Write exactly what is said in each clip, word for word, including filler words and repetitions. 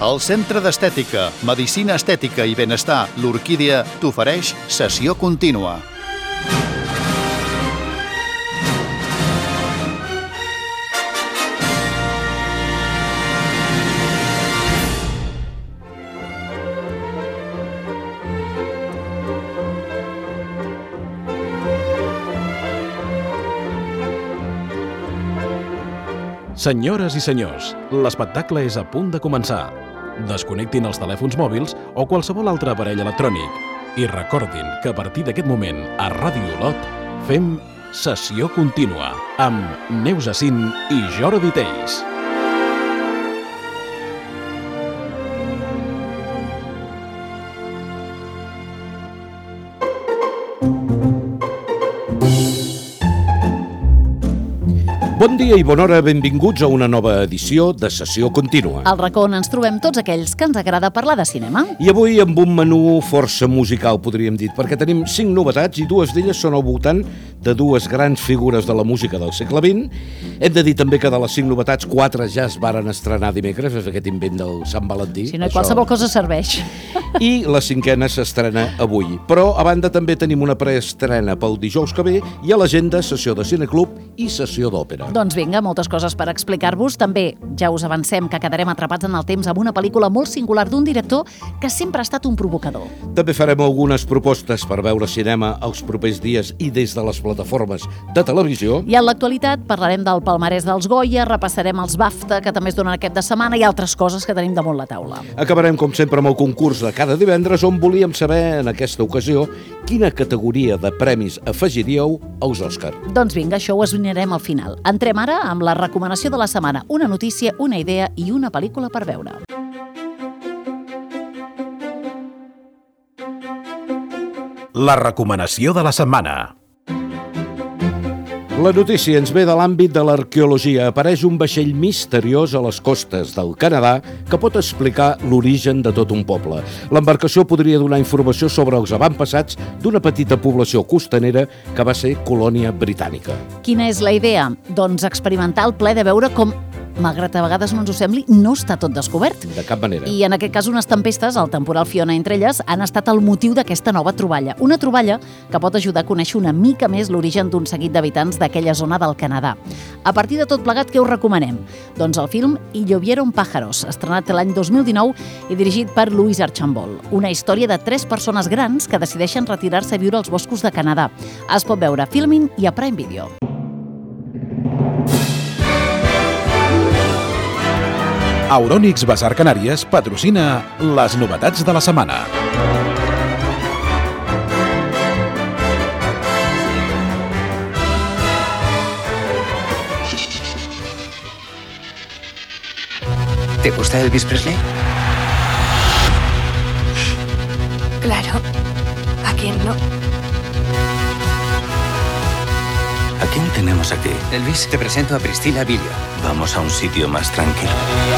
El Centre d'Estètica, Medicina Estètica i Benestar L'Orquídea t'ofereix sessió contínua. Senyores i senyors, l'espectacle és a punt de començar. Desconnectin els telèfons mòbils o qualsevol altre aparell electrònic i recordin que a partir d'aquest moment a Ràdio Olot fem sessió contínua amb Neus Acín i Jordi Teis. Bon dia i bona hora, benvinguts a una nova edició de Sessió Contínua. Al racó on ens trobem tots aquells que ens agrada parlar de cinema. I avui amb un menú força musical, podríem dir, perquè tenim cinc novetats i dues d'elles són al voltant de dues grans figures de la música del segle vint. Hem de dir també que de les cinc novetats, quatre ja es varen estrenar dimecres, és aquest invent del Sant Valentí. Si no, això... qualsevol cosa serveix. I la cinquena s'estrena avui. Però a banda també tenim una preestrena pel dijous que ve i a l'agenda sessió de cineclub i sessió d'òpera. Doncs vinga, moltes coses per explicar-vos. També ja us avancem que quedarem atrapats en el temps amb una pel·lícula molt singular d'un director que sempre ha estat un provocador. També farem algunes propostes per veure cinema els propers dies i des de les plataformes de televisió. I en l'actualitat parlarem del palmarès dels Goya, repassarem els BAFTA, que també es donen aquest de setmana, i altres coses que tenim damunt la taula. Acabarem, com sempre, amb el concurs de cada divendres, on volíem saber, en aquesta ocasió, quina categoria de premis afegiríeu als Òscar. Doncs vinga, això ho esbrinarem al final. Entrem ara amb la recomanació de la setmana. Una notícia, una idea i una pel·lícula per veure. La recomanació de la setmana. La notícia ens ve de l'àmbit de l'arqueologia. Apareix un vaixell misteriós a les costes del Canadà que pot explicar l'origen de tot un poble. L'embarcació podria donar informació sobre els avantpassats d'una petita població costanera que va ser colònia britànica. Quina és la idea? Doncs experimentar el plaer de veure com, malgrat a vegades no ens ho sembli, no està tot descobert. De cap manera. I en aquest cas unes tempestes, el temporal Fiona entre elles, han estat el motiu d'aquesta nova troballa. Una troballa que pot ajudar a conèixer una mica més l'origen d'un seguit d'habitants d'aquella zona del Canadà. A partir de tot plegat, què us recomanem? Doncs el film Y llovieron pájaros, estrenat l'any dos mil dinou i dirigit per Louis Archambault. Una història de tres persones grans que decideixen retirar-se a viure als boscos de Canadà. Es pot veure a Filmin i a Prime Video. Euronics Basar Canàries patrocina les novetats de la setmana. ¿Te gusta Elvis Presley? Claro. ¿A quién no? ¿A quién tenemos aquí? Elvis, te presento a Priscilla Villa. Vamos a un sitio más tranquilo.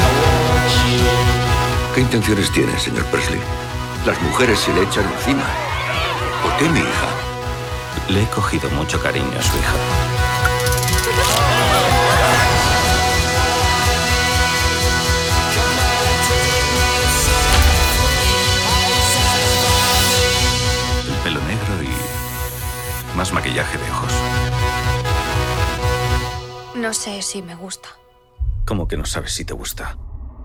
¿Qué intenciones tiene, señor Presley? Las mujeres se le echan encima. ¿Por qué mi hija? Le he cogido mucho cariño a su hija. El pelo negro y más maquillaje de ojos. No sé si me gusta. ¿Cómo que no sabes si te gusta?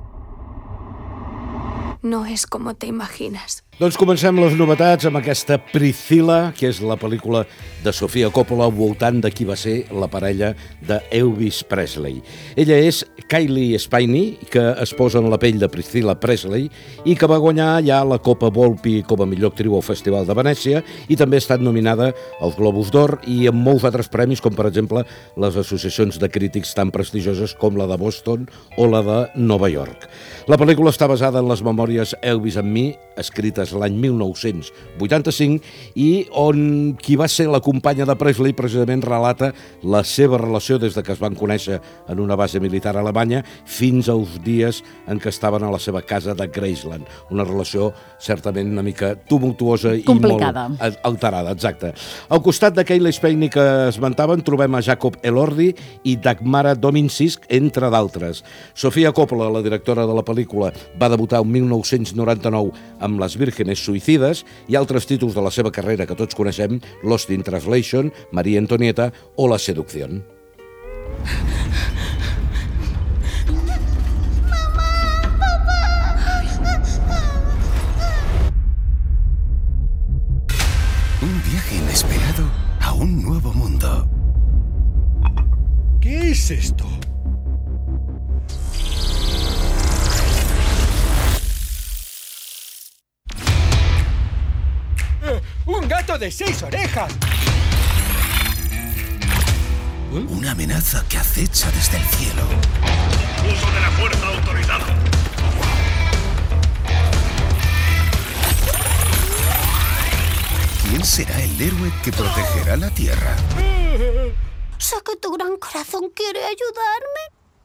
No es como te imaginas. Doncs comencem les novetats amb aquesta Priscilla, que és la pel·lícula de Sofia Coppola al voltant de qui va ser la parella d'Elvis Presley. Ella és Kylie Spinney, que es posa en la pell de Priscilla Presley i que va guanyar ja la Copa Volpi com a millor actriu al Festival de Venècia i també ha estat nominada als Globus d'Or i en molts altres premis, com per exemple les associacions de crítics tan prestigioses com la de Boston o la de Nova York. La pel·lícula està basada en les memòries Elvis and Me, escrites és l'any mil nou-cents vuitanta-cinc, i on qui va ser la companya de Presley precisament relata la seva relació des de que es van conèixer en una base militar alemanya fins als dies en què estaven a la seva casa de Graceland. Una relació certament una mica tumultuosa i complicada. Molt alterada, exacte. Al costat de Cailee Spaeny que esmentaven trobem a Jacob Elordi i Dagmara Dominczyk, entre d'altres. Sofia Coppola, la directora de la pel·lícula, va debutar el mil nou-cents noranta-nou amb Les vírgenes suïcides i altres títols de la seva carrera que tots coneixem, Lost in Translation, María Antonieta o La seducción. Un viaje inesperado a un nuevo mundo. ¿Qué es esto? ¡Un gato de seis orejas! Una amenaza que acecha desde el cielo. Uso de la fuerza autorizado. ¿Quién será el héroe que protegerá la Tierra? Sé que tu gran corazón quiere ayudarme.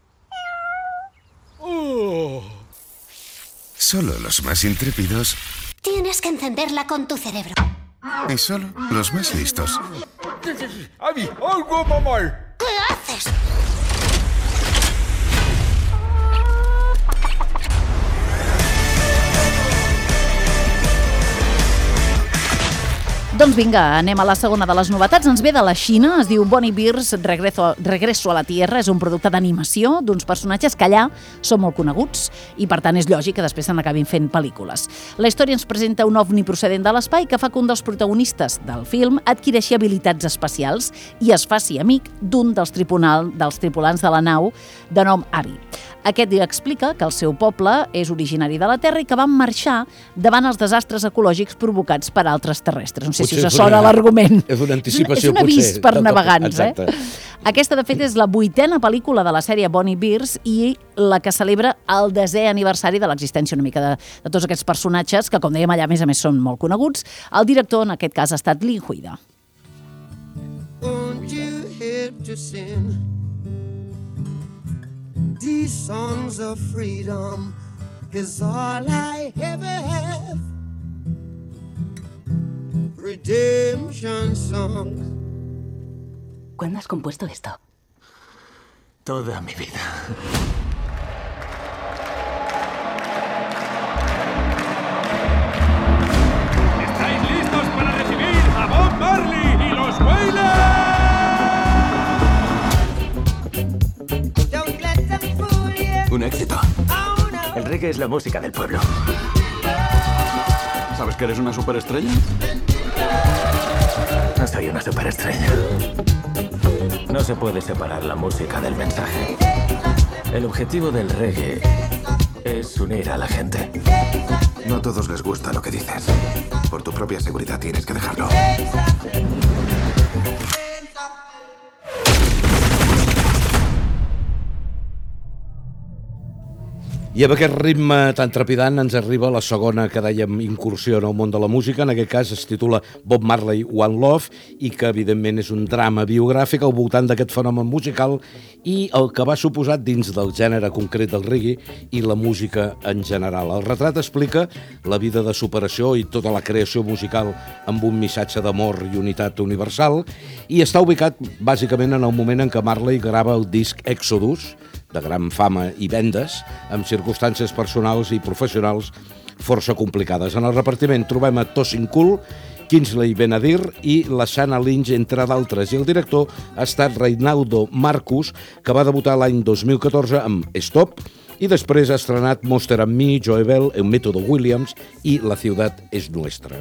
Oh. Solo los más intrépidos Tienes que encenderla con tu cerebro. y solo los más listos. ¡Abby! ¡Algo va mal! ¿Qué haces? Doncs vinga, anem a la segona de les novetats. Ens ve de la Xina, es diu Bonnie Bears Regreso, Regreso a la Tierra. És un producte d'animació d'uns personatges que allà són molt coneguts i, per tant, és lògic que després se n'acabin fent pel·lícules. La història ens presenta un ovni procedent de l'espai que fa que un dels protagonistes del film adquireixi habilitats especials i es faci amic d'un dels, dels tripulants de la nau de nom Abby. Aquest explica que el seu poble és originari de la Terra i que van marxar davant els desastres ecològics provocats per altres terrestres. No sé potser si us sona l'argument. És una anticipació, és un avís potser, per navegants. Exacte. Eh? Aquesta, de fet, és la vuitena pel·lícula de la sèrie Bonnie Bears i la que celebra el desè aniversari de l'existència una mica de, de tots aquests personatges que, com dèiem allà, a més a més, són molt coneguts. El director, en aquest cas, ha estat Lin Huida. Won't you help to sing these songs of freedom is all I ever have. Redemption songs. ¿Cuándo has compuesto esto? Toda mi vida. ¿Estáis listos para recibir a Bob Marley y los Wailers? Un éxito. El reggae es la música del pueblo. ¿Sabes que eres una superestrella? No soy una superestrella. No se puede separar la música del mensaje. El objetivo del reggae es unir a la gente. No a todos les gusta lo que dices. Por tu propia seguridad tienes que dejarlo. I amb aquest ritme tan trepidant ens arriba la segona, que dèiem, incursió en el món de la música. En aquest cas es titula Bob Marley One Love i que evidentment és un drama biogràfic al voltant d'aquest fenomen musical i el que va suposar dins del gènere concret del reggae i la música en general. El retrat explica la vida de superació i tota la creació musical amb un missatge d'amor i unitat universal i està ubicat bàsicament en el moment en què Marley grava el disc Exodus, de gran fama i vendes, amb circumstàncies personals i professionals força complicades. En el repartiment trobem a Tosin Cool, Kingsley Benadir i la Shanna Lynch, entre d'altres. I el director ha estat Reinaldo Marcus, que va debutar l'any dos mil catorze amb Stop i després ha estrenat Monster and Me, Joe Bell, El Método Williams i La ciudad es nuestra.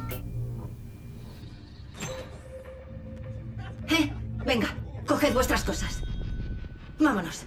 Eh, venga, coged vuestras cosas. Vámonos.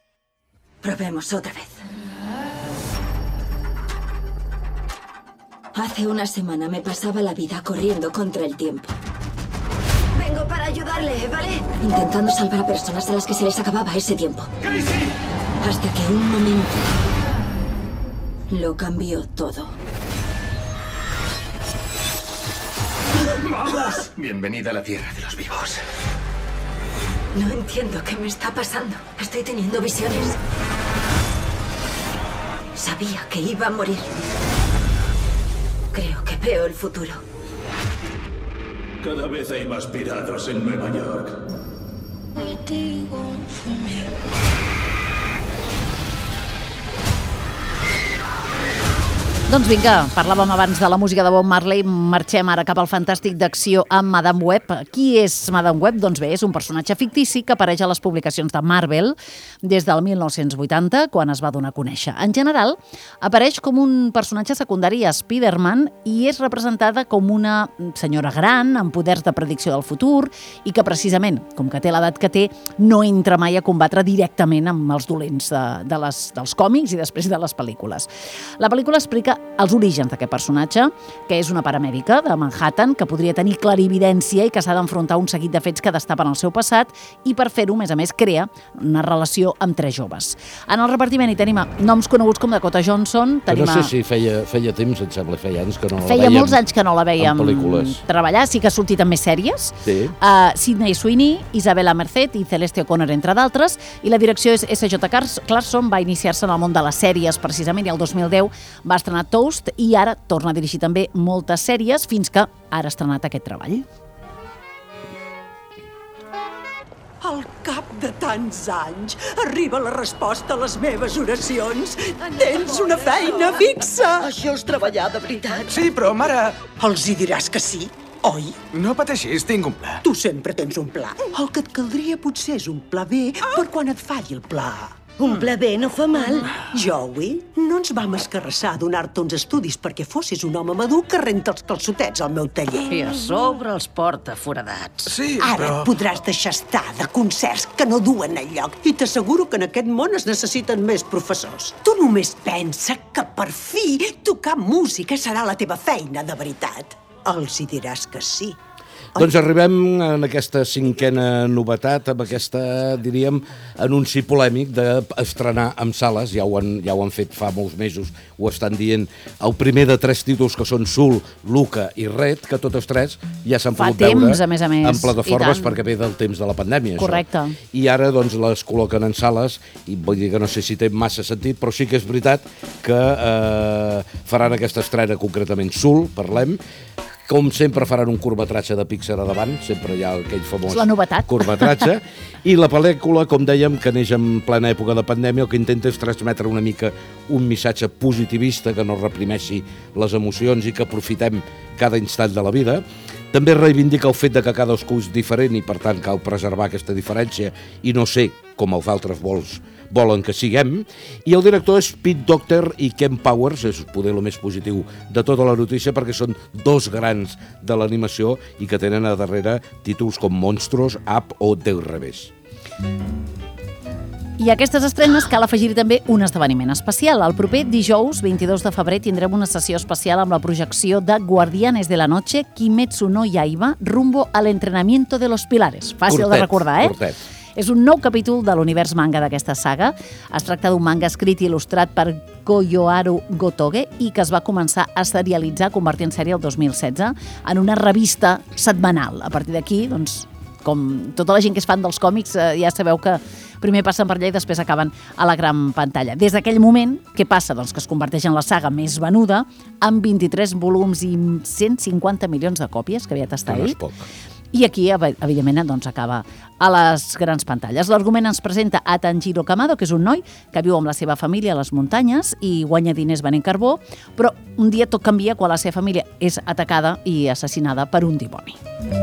Probemos otra vez. Hace una semana me pasaba la vida corriendo contra el tiempo. Vengo para ayudarle, ¿vale? Intentando salvar a personas a las que se les acababa ese tiempo. ¡Casey! Hasta que un momento lo cambió todo. ¡Vamos! Bienvenida a la tierra de los vivos. No entiendo qué me está pasando. Estoy teniendo visiones. Sabía que iba a morir. Creo que veo el futuro. Cada vez hay más piratas en Nueva York. Doncs vinga, parlàvem abans de la música de Bob Marley, marxem ara cap al fantàstic d'acció amb Madame Web. Qui és Madame Web? Doncs bé, és un personatge fictici que apareix a les publicacions de Marvel des del mil nou-cents vuitanta, quan es va donar a conèixer. En general, apareix com un personatge secundari a Spider-Man i és representada com una senyora gran amb poders de predicció del futur i que precisament, com que té l'edat que té, no entra mai a combatre directament amb els dolents de, de les, dels còmics i després de les pel·lícules. La pel·lícula explica els orígens d'aquest personatge, que és una paramèdica de Manhattan, que podria tenir clarividència i que s'ha d'enfrontar a un seguit de fets que destapen el seu passat i per fer-ho, a més a més, crea una relació amb tres joves. En el repartiment hi tenim noms coneguts com Dakota Johnson. Tenim no sé si feia, feia temps, em sembla, feia anys que no la feia veiem. molts anys que no la veiem treballar, sí que ha sortit en més sèries. Sí. Uh, Sydney Sweeney, Isabella Merced i Celeste O'Connor, entre d'altres, i la direcció és S J Clarkson, va iniciar-se en el món de les sèries precisament, i el dos mil deu va estrenar Toast i ara torna a dirigir també moltes sèries fins que ara ha estrenat aquest treball. Al cap de tants anys arriba la resposta a les meves oracions. Tens una feina fixa. Això és treballar de veritat. Sí, però, mare, els hi diràs que sí, oi? No pateixis, tinc un pla. Tu sempre tens un pla. El que et caldria potser és un pla B per quan et falli el pla. Un pla B no fa mal. Joey, no ens vam escarrassar a donar-te uns estudis perquè fossis un home madur que renta els calçotets al meu taller. I a sobre els porta foradats. Sí, Ara però... et podràs deixar estar de concerts que no duen enlloc i t'asseguro que en aquest món es necessiten més professors. Tu només pensa que per fi tocar música serà la teva feina de veritat. Els hi diràs que sí. Doncs arribem en aquesta cinquena novetat, amb aquesta, diríem, anunci polèmic d'estrenar amb sales, ja ho, han, ja ho han fet fa molts mesos, ho estan dient, el primer de tres títols que són Soul, Luca i Red, que totes tres ja s'han pogut temps, veure a més a més, en plataformes perquè ve del temps de la pandèmia. Correcte. Això. I ara doncs les col·loquen en sales, i vull dir que no sé si té massa sentit, però sí que és veritat que eh, faran aquesta estrena concretament Soul, parlem. Com sempre faran un curtmetratge de Pixar a davant, sempre hi ha aquell famós curtmetratge, i la pel·lícula, com dèiem, que neix en plena època de pandèmia, el que intenta és transmetre una mica un missatge positivista, que no reprimeixi les emocions i que aprofitem cada instant de la vida. També reivindica el fet de que cadascú és diferent i, per tant, cal preservar aquesta diferència i no ser com els altres vols, volen que siguem. I el director és Pete Docter i Ken Powers, és poder el més positiu de tota la notícia, perquè són dos grans de l'animació i que tenen a darrere títols com Monstruos, Up o Del revés. I a aquestes estrenes cal afegir també un esdeveniment especial. El proper dijous, vint-i-dos de febrer, tindrem una sessió especial amb la projecció de Guardianes de la Noche, Kimetsu no Yaiba, rumbo al entrenamiento de los pilares. Fàcil curtet, de recordar, eh? Curtet. És un nou capítol de l'univers manga d'aquesta saga. Es tracta d'un manga escrit i il·lustrat per Koyoharu Gotoge i que es va començar a serialitzar, convertir en sèrie el dos mil setze, en una revista setmanal. A partir d'aquí, doncs, com tota la gent que és fan dels còmics, eh, ja sabeu que primer passen per allà i després acaben a la gran pantalla. Des d'aquell moment, què passa? Doncs que es converteix en la saga més venuda, amb vint-i-tres volums i cent cinquanta milions de còpies, que aviat està ahí. I aquí, evidentment, doncs, acaba a les grans pantalles. L'argument ens presenta a Tanjiro Kamado, que és un noi que viu amb la seva família a les muntanyes i guanya diners venent carbó, però un dia tot canvia quan la seva família és atacada i assassinada per un dimoni.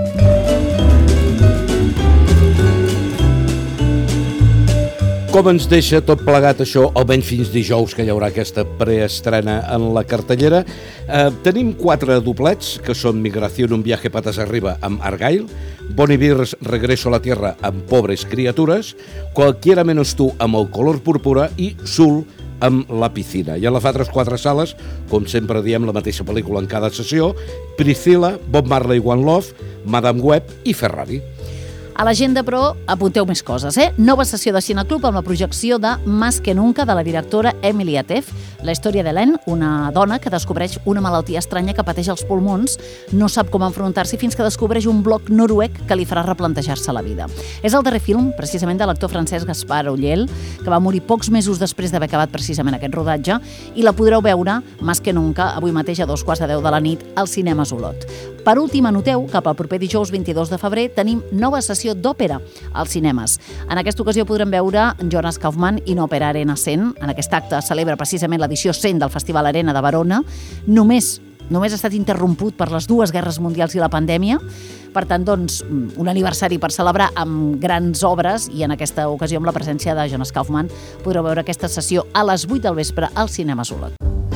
Com ens deixa tot plegat això, almenys fins dijous, que hi haurà aquesta preestrena en la cartellera? Eh, tenim quatre doblets, que són Migración, un viaje patas arriba, amb Argyle, Bon Iver's Regreso a la Tierra, amb Pobres criatures, Cualquiera menos tú, amb El color púrpura, i Soul, amb La piscina. I a les altres quatre sales, com sempre diem la mateixa pel·lícula en cada sessió, Priscilla, Bob Marley One Love, Madame Web i Ferrari. A l'agenda, però, apunteu més coses, eh? Nova sessió de Cineclub amb la projecció de Más que nunca, de la directora Emily Atef. La història d'Hélène, una dona que descobreix una malaltia estranya que pateix als pulmons, no sap com enfrontar-s'hi fins que descobreix un bloc noruec que li farà replantejar-se la vida. És el darrer film, precisament, de l'actor francès Gaspar Ulliel, que va morir pocs mesos després d'haver acabat precisament aquest rodatge, i la podreu veure, Más que nunca, avui mateix a dos quarts de deu de la nit, al Cinema Olot. Per últim, anoteu que pel proper dijous vint-i-dos de febrer tenim nova sessió d'òpera als cinemes. En aquesta ocasió podrem veure Jonas Kaufmann in Opera Arena cent. En aquest acte celebra precisament l'edició cent del Festival Arena de Verona. Només, només ha estat interromput per les dues guerres mundials i la pandèmia. Per tant, doncs, un aniversari per celebrar amb grans obres, i en aquesta ocasió amb la presència de Jonas Kaufmann podreu veure aquesta sessió a les vuit del vespre al Cinema Olot.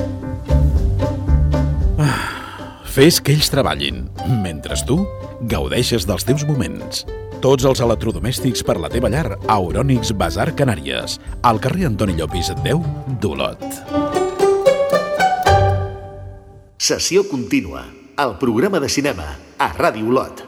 Fes que ells treballin, mentre tu gaudeixes dels teus moments. Tots els electrodomèstics per la teva llar a Euronics Bazar Canàries, al carrer Antoni Llopis deu d'Olot. Sessió contínua, el programa de cinema a Ràdio Olot.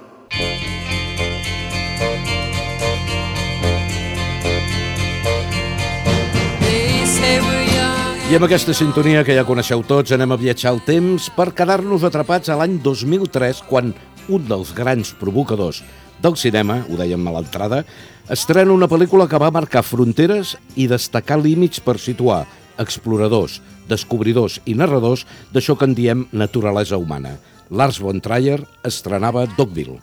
I amb aquesta sintonia que ja coneixeu tots, anem a viatjar al temps per quedar-nos atrapats a l'any dos mil tres, quan un dels grans provocadors del cinema, ho dèiem a l'entrada, estrena una pel·lícula que va marcar fronteres i destacar límits per situar exploradors, descobridors i narradors d'això que en diem naturalesa humana. Lars von Trier estrenava Dogville.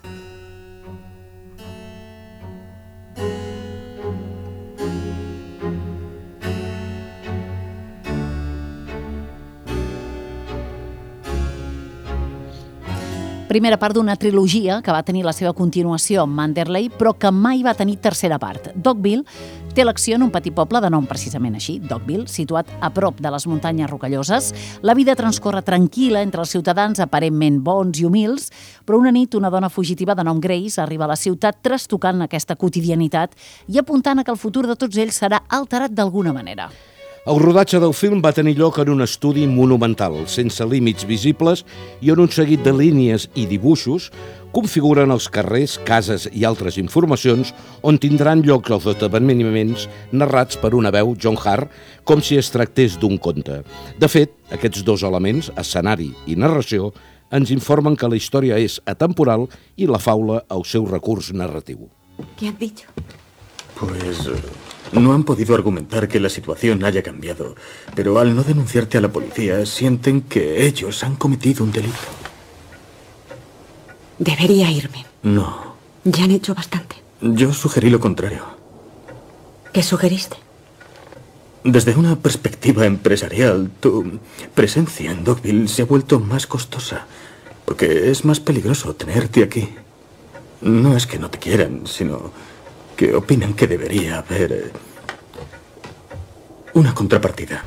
Primera part d'una trilogia que va tenir la seva continuació amb Manderley, però que mai va tenir tercera part. Dogville té l'acció en un petit poble de nom precisament així, Dogville, situat a prop de les muntanyes rocalloses. La vida transcorre tranquil·la entre els ciutadans aparentment bons i humils, però una nit una dona fugitiva de nom Grace arriba a la ciutat trastocant aquesta quotidianitat i apuntant a que el futur de tots ells serà alterat d'alguna manera. El rodatge del film va tenir lloc en un estudi monumental, sense límits visibles i on un seguit de línies i dibuixos configuren els carrers, cases i altres informacions on tindran lloc els esdeveniments narrats per una veu, John Hart, com si es tractés d'un conte. De fet, aquests dos elements, escenari i narració, ens informen que la història és atemporal i la faula el seu recurs narratiu. ¿Qué han dicho? Pues no han podido argumentar que la situación haya cambiado, pero al no denunciarte a la policía sienten que ellos han cometido un delito. Debería irme. No. Ya han hecho bastante. Yo sugerí lo contrario. ¿Qué sugeriste? Desde una perspectiva empresarial, tu presencia en Dogville se ha vuelto más costosa, porque es más peligroso tenerte aquí. No es que no te quieran, sino que opinan que debería haber una contrapartida.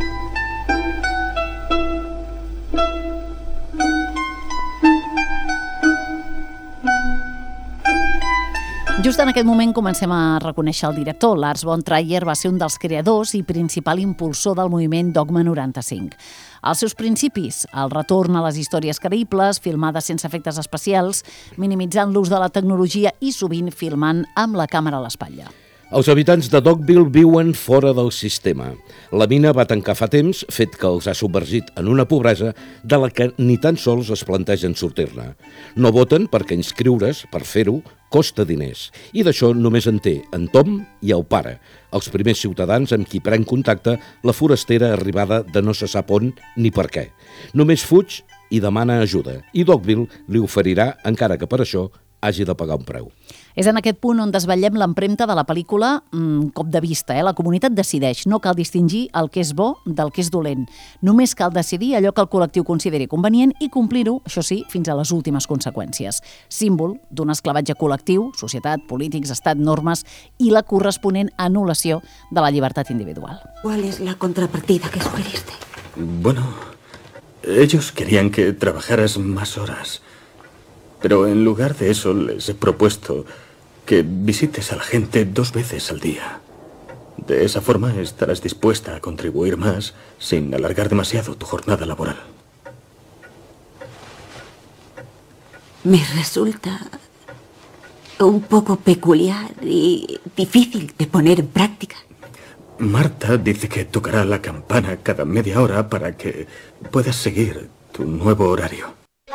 Just en aquest moment comencem a reconèixer el director. Lars von Trier va ser un dels creadors i principal impulsor del moviment Dogma noranta-cinc. Els seus principis, el retorn a les històries creïbles, filmades sense efectes especials, minimitzant l'ús de la tecnologia i sovint filmant amb la càmera a l'espatlla. Els habitants de Dogville viuen fora del sistema. La mina va tancar fa temps, fet que els ha submergit en una pobresa de la que ni tan sols es plantegen sortir-ne. No voten perquè inscriure's, per fer-ho, costa diners. I d'això només en té en Tom i el pare, els primers ciutadans amb qui pren contacte la forastera arribada de no se sap on ni per què. Només fuig i demana ajuda, i Dogville li oferirà, encara que per això hagi de pagar un preu. És en aquest punt on desvetllem l'empremta de la pel·lícula mmm, cop de vista. Eh? La comunitat decideix, no cal distingir el que és bo del que és dolent. Només cal decidir allò que el col·lectiu consideri convenient i complir-ho, això sí, fins a les últimes conseqüències. Símbol d'un esclavatge col·lectiu, societat, polítics, estat, normes i la corresponent anul·lació de la llibertat individual. ¿Cuál es la contrapartida que sugeriste? Bueno, ellos querían que trabajaras más horas. Pero en lugar de eso les he propuesto que visites a la gente dos veces al día. De esa forma estarás dispuesta a contribuir más sin alargar demasiado tu jornada laboral. Me resulta un poco peculiar y difícil de poner en práctica. Marta dice que tocará la campana cada media hora para que puedas seguir tu nuevo horario.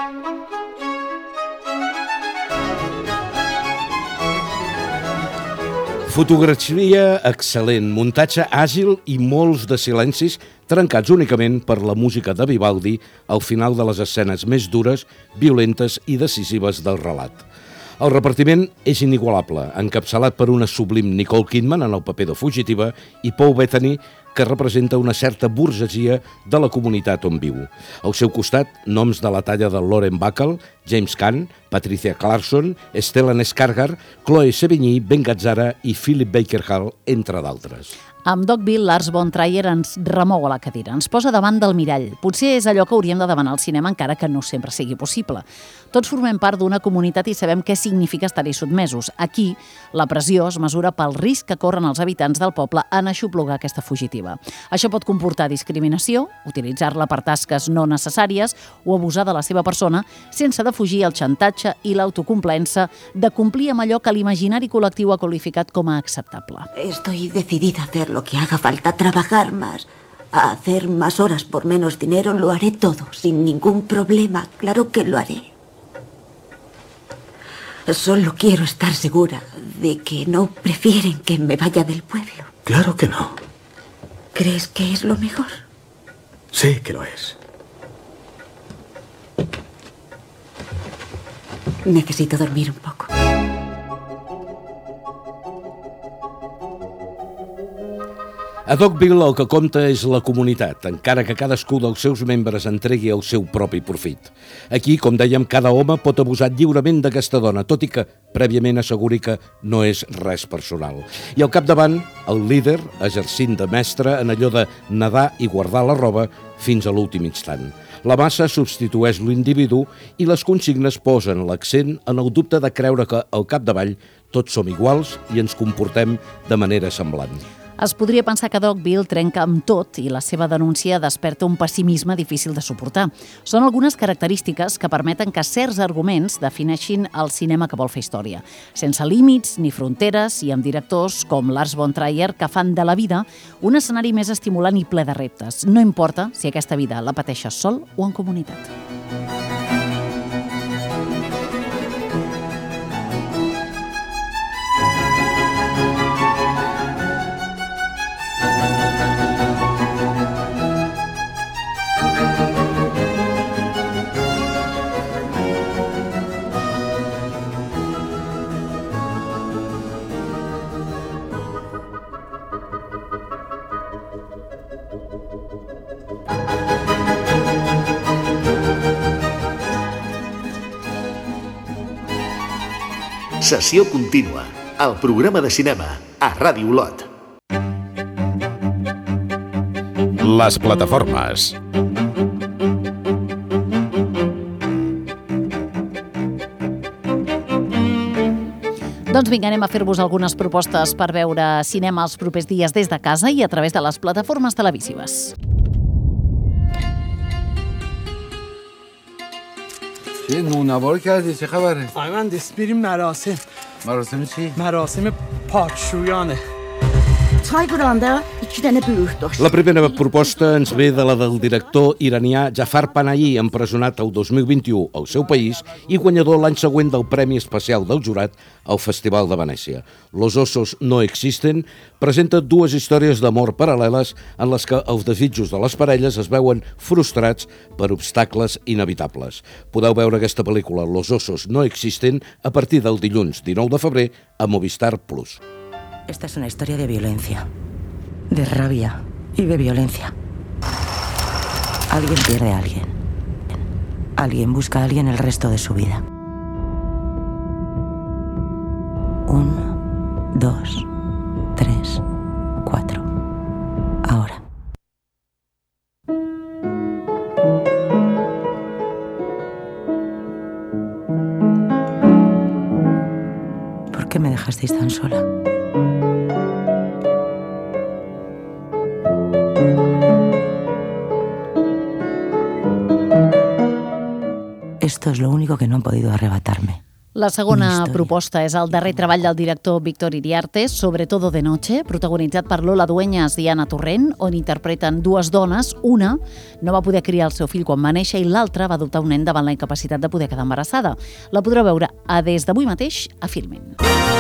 Fotografia excel·lent, muntatge àgil i molts de silencis trencats únicament per la música de Vivaldi al final de les escenes més dures, violentes i decisives del relat. El repartiment és inigualable, encapçalat per una sublim Nicole Kidman en el paper de fugitiva i Paul Bettany, que representa una certa burgesia de la comunitat on viu. Al seu costat, noms de la talla de Lauren Bacall, James Caan, Patricia Clarkson, Stellan Skarsgård, Chloe Sevigny, Ben Gazzara i Philip Baker Hall, entre d'altres. Amb Dogville, Lars von Trier ens remou a la cadira, ens posa davant del mirall. Potser és allò que hauríem de demanar al cinema, encara que no sempre sigui possible. Tots formem part d'una comunitat i sabem què significa estar-hi sotmesos. Aquí, la pressió es mesura pel risc que corren els habitants del poble en aixoplugar aquesta fugitiva. Això pot comportar discriminació, utilitzar-la per tasques no necessàries o abusar de la seva persona sense defugir el xantatge i l'autocomplaença de complir amb allò que l'imaginari col·lectiu ha qualificat com a acceptable. Estoy decidida a hacer lo que haga falta, trabajar más, a hacer más horas por menos dinero, lo haré todo, sin ningún problema, claro que lo haré. Solo quiero estar segura de que no prefieren que me vaya del pueblo. Claro que no. ¿Crees que es lo mejor? Sí que lo es. Necesito dormir un poco. A Dogville el que compta és la comunitat, encara que cadascú dels seus membres entregui el seu propi profit. Aquí, com dèiem, cada home pot abusar lliurement d'aquesta dona, tot i que prèviament asseguri que no és res personal. I al capdavant, el líder, exercint de mestre en allò de nedar i guardar la roba fins a l'últim instant. La massa substitueix l'individu i les consignes posen l'accent en el dubte de creure que, al capdavall, tots som iguals i ens comportem de manera semblant. Es podria pensar que Dogville trenca amb tot i la seva denúncia desperta un pessimisme difícil de suportar. Són algunes característiques que permeten que certs arguments defineixin el cinema que vol fer història, sense límits ni fronteres i amb directors com Lars von Trier que fan de la vida un escenari més estimulant i ple de reptes. No importa si aquesta vida la pateixes sol o en comunitat. Sessió contínua, el programa de cinema a Ràdio Olot. Les plataformes. Doncs vinga, anem a fer-vos algunes propostes per veure cinema els propers dies des de casa i a través de les plataformes televisives. چه نونوار کردی؟ چه خبره؟ مهندس میریم مراسم. مراسم چی؟ مراسم پاکشویانه. La primera proposta ens ve de la del director iranià Jafar Panahi, empresonat el dos mil vint-i-u al seu país i guanyador l'any següent del Premi Especial del Jurat al Festival de Venècia. Los osos no existen presenta dues històries d'amor paral·leles en les que els desitjos de les parelles es veuen frustrats per obstacles inevitables. Podeu veure aquesta pel·lícula Los osos no existen a partir del dilluns dinou de febrer a Movistar Plus. Esta es una historia de violencia, de rabia y de violencia. Alguien pierde a alguien. Alguien busca a alguien el resto de su vida. Uno, dos, tres, cuatro. Ahora. ¿Por qué me dejasteis tan sola? Esto es lo único que no han podido arrebatarme. La segona proposta és el darrer treball del director Víctor Iriarte, Sobre todo de noche, protagonitzat per Lola Dueñas i Anna Torrent, on interpreten dues dones. Una no va poder criar el seu fill quan va néixer i l'altra va adoptar un nen davant la incapacitat de poder quedar embarassada. La podreu veure a des d'avui mateix a Filmin.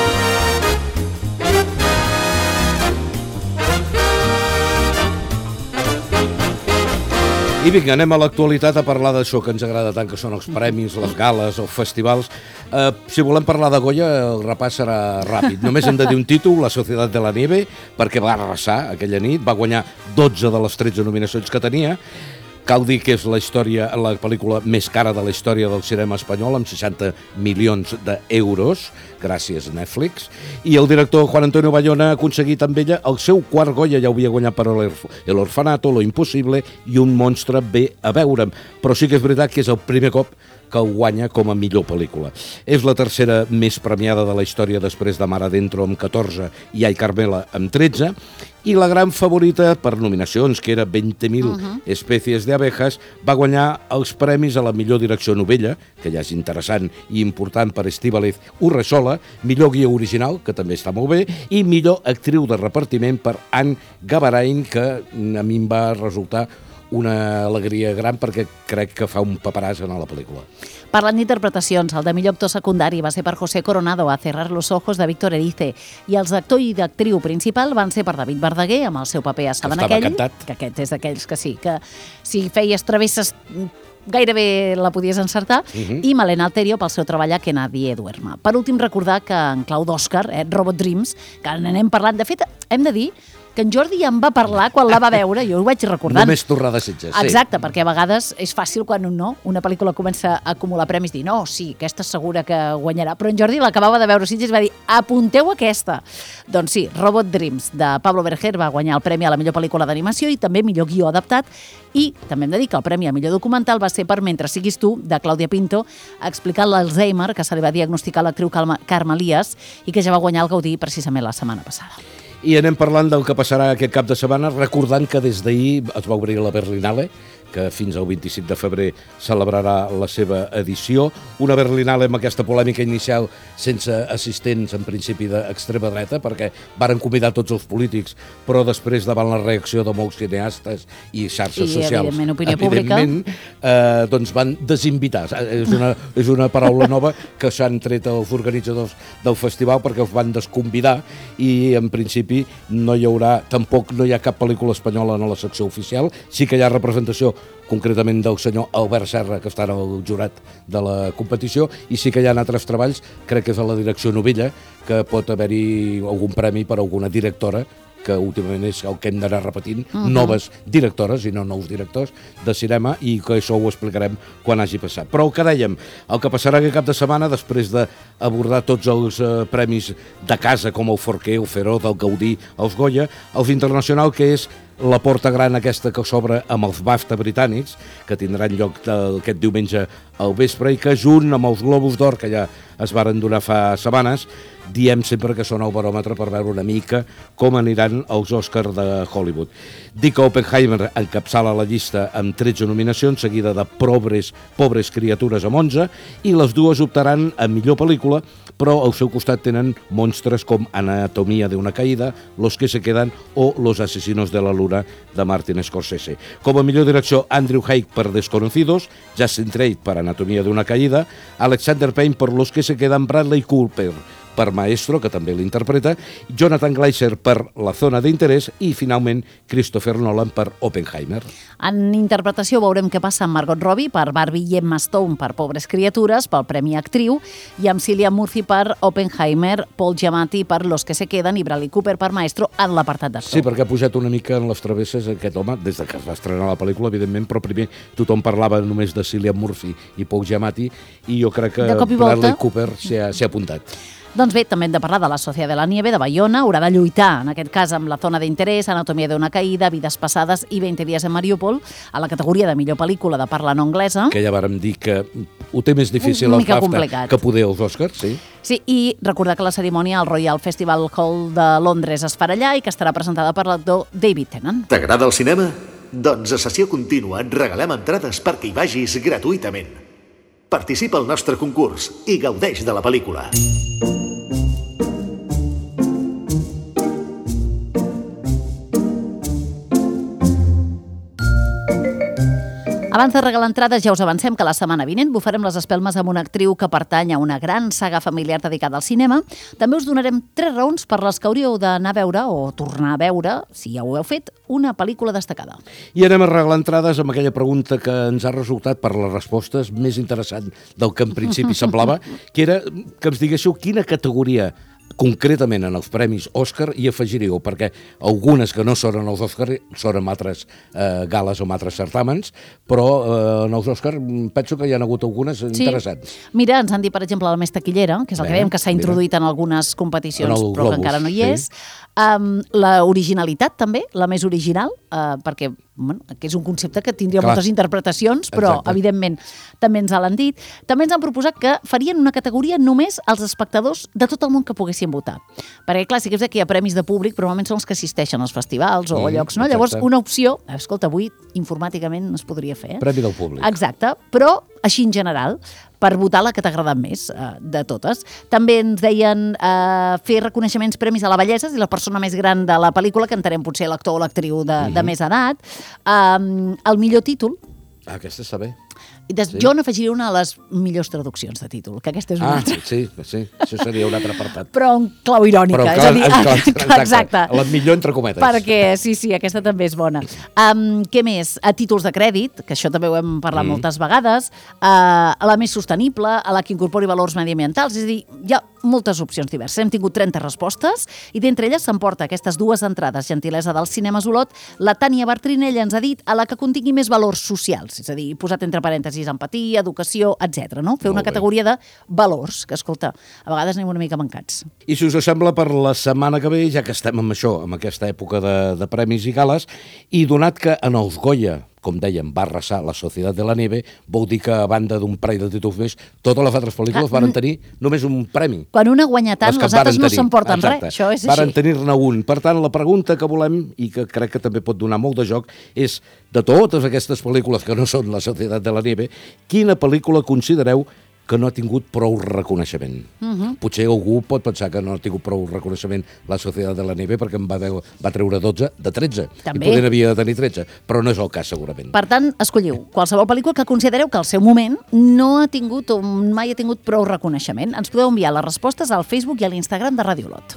I vinga, anem a l'actualitat a parlar d'això que ens agrada tant, que són els premis, les gales, els festivals. Eh, si volem parlar de Goya, el repàs serà ràpid. Només hem de dir un títol, La Sociedad de la Nieve, perquè va arrasar aquella nit, va guanyar dotze de les tretze nominacions que tenia. Cal dir que és la història, la pel·lícula més cara de la història del cinema espanyol, amb seixanta milions d'euros, gràcies a Netflix. I el director Juan Antonio Bayona ha aconseguit amb ella el seu quart Goya, ja ho havia guanyat per El Orfanato, Lo Impossible i Un monstre ve a veure'm. Però sí que és veritat que és el primer cop que el guanya com a millor pel·lícula. És la tercera més premiada de la història després de Mar Adentro amb catorze i Ay Carmela amb tretze, i la gran favorita per nominacions, que era veinte mil uh-huh. especies de abejas, va guanyar els premis a la millor direcció novella, que ja és interessant i important per Estíbaliz Urresola, millor guia original, que també està molt bé, i millor actriu de repartiment per Anne Gavarain, que a mi em va resultar una alegria gran perquè crec que fa un paperàs en la pel·lícula. Parlant d'interpretacions, el de millor actor secundari va ser per José Coronado a Cerrar los ojos de Víctor Erice i els d'actor i d'actriu principal van ser per David Verdaguer amb el seu paper a Saben aquell, cantat. que aquest és d'aquells que sí, que si feies travesses gairebé la podies encertar, uh-huh. i Malena Alterio pel seu treball a Que nadie duerma. Per últim, recordar que en clau d'Òscar, eh, Robot Dreams, que n'anem parlant, de fet, hem de dir que en Jordi ja em va parlar quan la va veure, jo ho vaig recordant. Només tornar de setges, sí. Exacte, perquè a vegades és fàcil quan un no, una pel·lícula comença a acumular premis, dir, no, sí, aquesta és segura que guanyarà, però en Jordi l'acabava de veure Sitges i va dir, apunteu aquesta. Doncs sí, Robot Dreams, de Pablo Berger, va guanyar el premi a la millor pel·lícula d'animació i també millor guió adaptat, i també hem de dir que el premi a millor documental va ser per Mentre siguis tu, de Clàudia Pinto, explicant l'Alzheimer que se li va diagnosticar a l'actriu Carme Elias i que ja va guanyar el Gaudí precisament la setmana passada. I anem parlant del que passarà aquest cap de setmana, recordant que des d'ahir es va obrir la Berlinale, que fins al vint-i-cinc de febrer celebrarà la seva edició. Una Berlinale amb aquesta polèmica inicial sense assistents, en principi, d'extrema dreta, perquè varen convidar tots els polítics, però després, davant la reacció de molts cineastes i xarxes I, socials, evidentment, opinió evidentment, eh, doncs van desinvitar. És una, és una paraula nova que s'han tret els organitzadors del festival perquè els van desconvidar i, en principi, no hi haurà, tampoc no hi ha cap pel·lícula espanyola en la secció oficial. Sí que hi ha representació concretament del senyor Albert Serra, que està en el jurat de la competició, i sí que hi ha altres treballs, crec que és a la direcció novella, que pot haver-hi algun premi per alguna directora, que últimament és el que hem d'anar repetint, uh-huh. noves directores i no nous directors de cinema, i que això ho explicarem quan hagi passat. Però el que dèiem, el que passarà aquest cap de setmana, després d'abordar tots els eh, premis de casa, com el Forqué, el Feroz, el Gaudí, els Goya, els internacionals, que és la porta gran aquesta que s'obre amb els BAFTA britànics, que tindran lloc aquest diumenge al vespre, i que junt amb els Globus d'Or, que ja es varen donar fa setmanes, diem sempre que són el baròmetre per veure una mica com aniran els Oscars de Hollywood. Dic que Oppenheimer encapçala la llista amb tretze nominacions, seguida de Pobres, Pobres criatures amb onze, i les dues optaran a millor pel·lícula, però al seu costat tenen monstres com Anatomía de una caída, Los que se quedan o Los asesinos de la luna de Martin Scorsese. Com a millor direcció, Andrew Haigh per Desconocidos, Justin Train per Anatomía de una caída, Alexander Payne per Los que se quedan, Bradley Cooper per Maestro, que també l'interpreta, Jonathan Glazer per La zona d'interès i, finalment, Christopher Nolan per Oppenheimer. En interpretació veurem què passa amb Margot Robbie per Barbie i Emma Stone per Pobres criatures, pel Premi Actriu, i amb Cillian Murphy per Oppenheimer, Paul Giamatti per Los que se quedan i Bradley Cooper per Maestro en l'apartat d'actor. Sí, perquè ha pujat una mica en les travesses aquest home, des de que es va estrenar la pel·lícula, evidentment, però primer tothom parlava només de Cillian Murphy i Paul Giamatti, i jo crec que Bradley Cooper s'hi ha, s'hi ha apuntat. Doncs bé, també hem de parlar de La Sociedad de la Nieve, de Bayona, haurà de lluitar, en aquest cas, amb La zona d'interès, Anatomía de una caída, Vides passades i veinte días en Mariupol, a la categoria de millor pel·lícula de parla no anglesa. Que ja vàrem dir que ho té més difícil el BAFTA que poder els Oscars, sí. Sí, i recordar que la cerimònia al Royal Festival Hall de Londres es farà allà i que estarà presentada per l'actor David Tennant. T'agrada el cinema? Doncs a Sessió Contínua et regalem entrades perquè hi vagis gratuïtament. Participa al nostre concurs i gaudeix de la pel·lícula. Abans de regalar entrades, ja us avancem que la setmana vinent bufarem les espelmes amb una actriu que pertany a una gran saga familiar dedicada al cinema. També us donarem tres raons per les que hauríeu d'anar a veure o tornar a veure, si ja ho heu fet, una pel·lícula destacada. I anem a regalar entrades amb aquella pregunta que ens ha resultat per les respostes més interessant del que en principi semblava, que era que ens diguéssiu quina categoria concretament en els premis Òscar hi afegiríeu, perquè algunes que no són en els Òscar són en altres eh, gales o en altres certàmens, però eh, en els Òscar penso que hi ha hagut algunes sí. interessants. Mira, ens han dit, per exemple, la més taquillera, que és el Bé, que veiem que s'ha introduït mira. en algunes competicions, en però Globus, que encara no hi és. Sí. Um, la originalitat, també, la més original, uh, perquè bueno, que és un concepte que tindria Clar. moltes interpretacions, però, Exacte. evidentment, també ens l'han dit. També ens han proposat que farien una categoria només als espectadors de tot el món que poguessin votar. Perquè, clar, sí que és que hi ha premis de públic, però normalment són els que assisteixen als festivals o mm, llocs, no? Exacte. Llavors, una opció, escolta, avui informàticament es podria fer. Eh? Premi del públic. Exacte, però així en general, per votar la que t'ha agradat més eh, de totes. També ens deien eh, fer reconeixements, premis a la bellesa, és la persona més gran de la pel·lícula, que entenem potser l'actor o l'actriu de, mm-hmm. de més edat. Um, el millor títol. Ah, aquesta està bé. Des, sí. Jo n'afegiria una de les millors traduccions de títol, que aquesta és una ah, altra. Sí, sí, això seria un altre apartat. Però en clau irònica. Però en clau, és a dir, en clau, exacte. exacte. La millor entre cometes. Perquè, sí, sí, aquesta també és bona. Um, què més? A títols de crèdit, que això també ho hem parlat mm. moltes vegades, uh, a la més sostenible, a la que incorpori valors mediambientals, és a dir, hi ha moltes opcions diverses. Hem tingut trenta respostes i d'entre elles s'emporta aquestes dues entrades, gentilesa del Cinemes Olot. La Tània Bertrinella ens ha dit a la que contingui més valors socials, és a dir, posat entre parèntesis empatia, educació, etcètera. No? Fer una categoria de valors, que, escolta, a vegades anem una mica mancats. I si us sembla, per la setmana que ve, ja que estem amb això, amb aquesta època de, de premis i gales, i donat que en els Goya, com dèiem, va arrasar La Societat de la Nieve, vol dir que a banda d'un parell de títols més, totes les altres pel·lícules ah, van tenir només un premi. Quan una guanya tant, les, les altres no s'emporten res. Això és així. Varen tenir-ne un. Per tant, la pregunta que volem, i que crec que també pot donar molt de joc, és, de totes aquestes pel·lícules que no són La Societat de la Nieve, quina pel·lícula considereu que no ha tingut prou reconeixement? Uh-huh. Potser algú pot pensar que no ha tingut prou reconeixement La Societat de la Nieve perquè en va, va treure dotze de tretze. També. I poder havia de tenir tretze, però no és el cas segurament. Per tant, escolliu qualsevol pel·lícula que considereu que al seu moment no ha tingut o mai ha tingut prou reconeixement. Ens podeu enviar les respostes al Facebook i a l'Instagram de Ràdio Olot.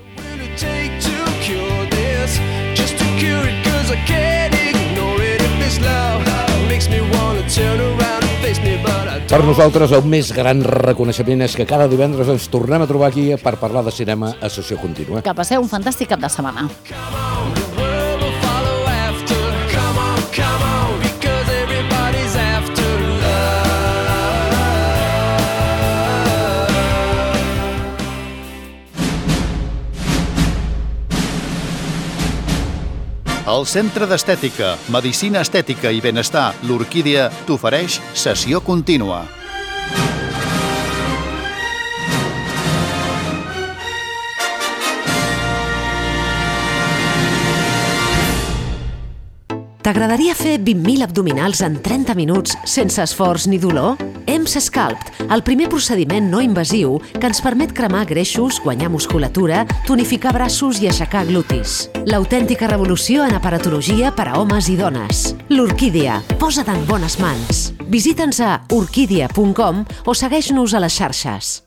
Per nosaltres el més gran reconeixement és que cada divendres ens tornem a trobar aquí per parlar de cinema a sessió contínua. Que passeu un fantàstic cap de setmana. El Centre d'Estètica, Medicina Estètica i Benestar, l'Orquídia, t'ofereix Sessió Contínua. T'agradaria fer vint mil abdominals en trenta minuts sense esforç ni dolor? E M S Sculpt, el primer procediment no invasiu que ens permet cremar greixos, guanyar musculatura, tonificar braços i aixecar glutis. L'autèntica revolució en aparatologia per a homes i dones. L'Orquídia, posa't en bones mans. Visita'ns a orquídia punt com o segueix-nos a les xarxes.